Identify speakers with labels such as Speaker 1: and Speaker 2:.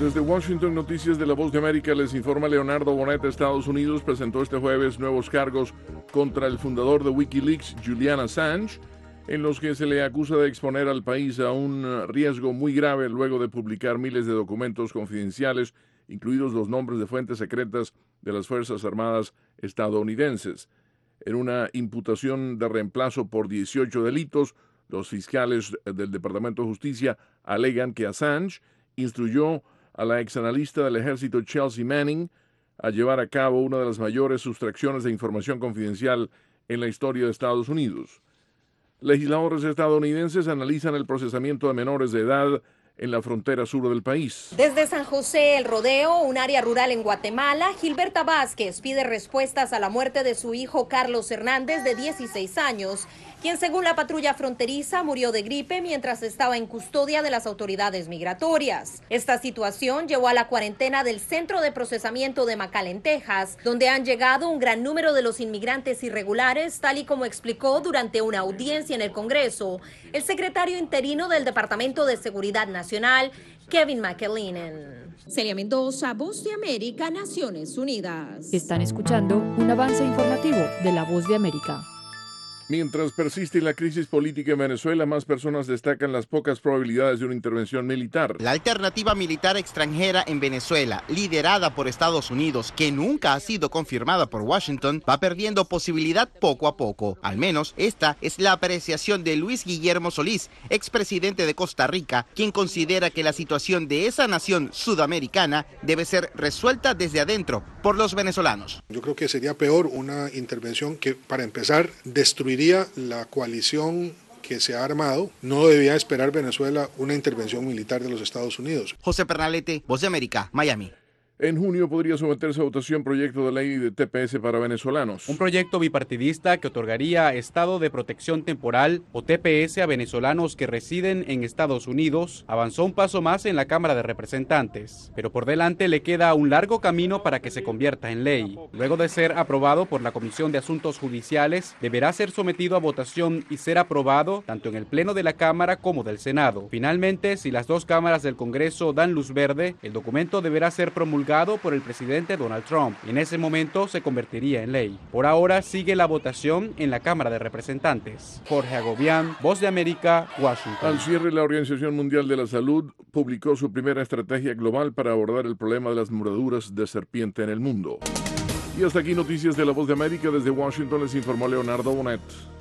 Speaker 1: Desde Washington, Noticias de la Voz de América, les informa Leonardo Bonet. Estados Unidos presentó este jueves nuevos cargos contra el fundador de Wikileaks, Julian Assange, en los que se le acusa de exponer al país a un riesgo muy grave luego de publicar miles de documentos confidenciales, incluidos los nombres de fuentes secretas de las Fuerzas Armadas estadounidenses. En una imputación de reemplazo por 18 delitos, los fiscales del Departamento de Justicia alegan que Assange instruyó a la exanalista del ejército Chelsea Manning a llevar a cabo una de las mayores sustracciones de información confidencial en la historia de Estados Unidos. Legisladores estadounidenses analizan el procesamiento de menores de edad en la frontera sur del país.
Speaker 2: Desde San José, El Rodeo, un área rural en Guatemala, Gilberta Vázquez pide respuestas a la muerte de su hijo Carlos Hernández, de 16 años, quien según la patrulla fronteriza murió de gripe mientras estaba en custodia de las autoridades migratorias. Esta situación llevó a la cuarentena del Centro de Procesamiento de McAllen, Texas, donde han llegado un gran número de los inmigrantes irregulares, tal y como explicó durante una audiencia en el Congreso el secretario interino del Departamento de Seguridad Nacional, Kevin McAleenan.
Speaker 3: Celia Mendoza, Voz de América, Naciones Unidas.
Speaker 4: Están escuchando un avance informativo de la Voz de América.
Speaker 1: Mientras persiste la crisis política en Venezuela, más personas destacan las pocas probabilidades de una intervención militar.
Speaker 5: La alternativa militar extranjera en Venezuela, liderada por Estados Unidos, que nunca ha sido confirmada por Washington, va perdiendo posibilidad poco a poco. Al menos esta es la apreciación de Luis Guillermo Solís, expresidente de Costa Rica, quien considera que la situación de esa nación sudamericana debe ser resuelta desde adentro por los venezolanos.
Speaker 6: Yo creo que sería peor una intervención que, para empezar, destruiría la coalición que se ha armado. No debía esperar Venezuela una intervención militar de los Estados Unidos.
Speaker 5: José Pernalete, Voz de América, Miami.
Speaker 1: En junio podría someterse a votación proyecto de ley de TPS para venezolanos.
Speaker 7: Un proyecto bipartidista que otorgaría estado de protección temporal o TPS a venezolanos que residen en Estados Unidos avanzó un paso más en la Cámara de Representantes, pero por delante le queda un largo camino para que se convierta en ley. Luego de ser aprobado por la Comisión de Asuntos Judiciales, deberá ser sometido a votación y ser aprobado tanto en el Pleno de la Cámara como del Senado. Finalmente, si las dos cámaras del Congreso dan luz verde, el documento deberá ser promulgado por el presidente Donald Trump. En ese momento se convertiría en ley. Por ahora sigue la votación en la Cámara de Representantes. Jorge Agobián, Voz de América, Washington.
Speaker 1: Al cierre, la Organización Mundial de la Salud publicó su primera estrategia global para abordar el problema de las mordeduras de serpiente en el mundo. Y hasta aquí Noticias de la Voz de América. Desde Washington les informó Leonardo Bonet.